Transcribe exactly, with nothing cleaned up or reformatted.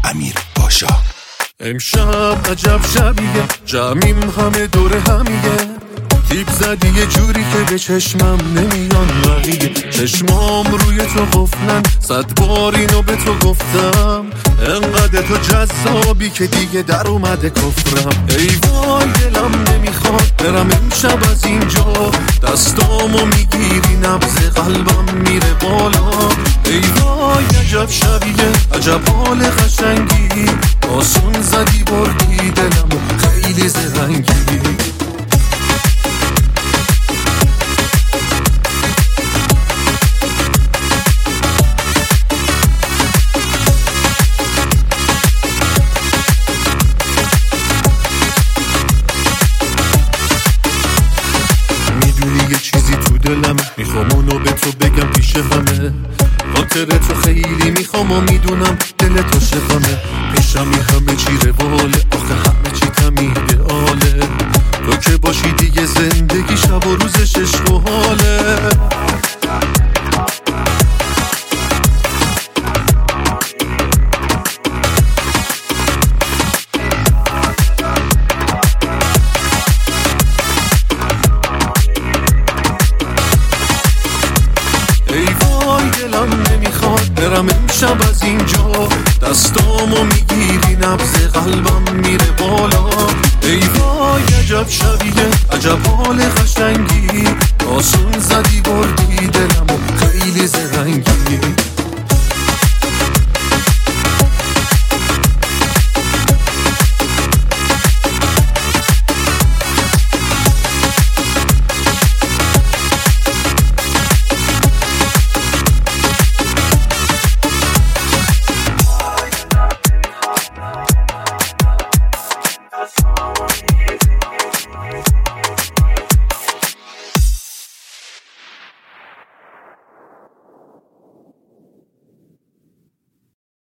امیر پاشا. امشب عجب شبیه، جمعیم همه دور همیه، تیپ زدی یه جوری که به چشمم نمیان بقیه. چشمام روی تو قفلن، صد بار اینو به تو گفتم، انقدر تو جذابی که دیگه در اومده کفرم. ای وای دلم نمیخواد برم امشب از اینجا، دستامو میگیری نبض قلبم میره بالا. ای وای عجب شبیه، عجب حال قشنگی، آسون زدی بردی دلمو خیلی زرنگی. دلم میخوام اونو به تو بگم پیش همه، خاطر تو خیلی میخوام و میدونم دل تو شفمه. پیشمی همه چی رواله، آخه همه چی تمیده آله، تو که باشی دیگه زندگی شب و روزش عشق و حاله. دلم نمیخواد برم امشب از اینجا، دستامو میگیری نبض قلبم میره بالا. ای وای عجب شبیه، عجب حال قشنگی، آسون زدی بردی دلمو خیلی زرنگی.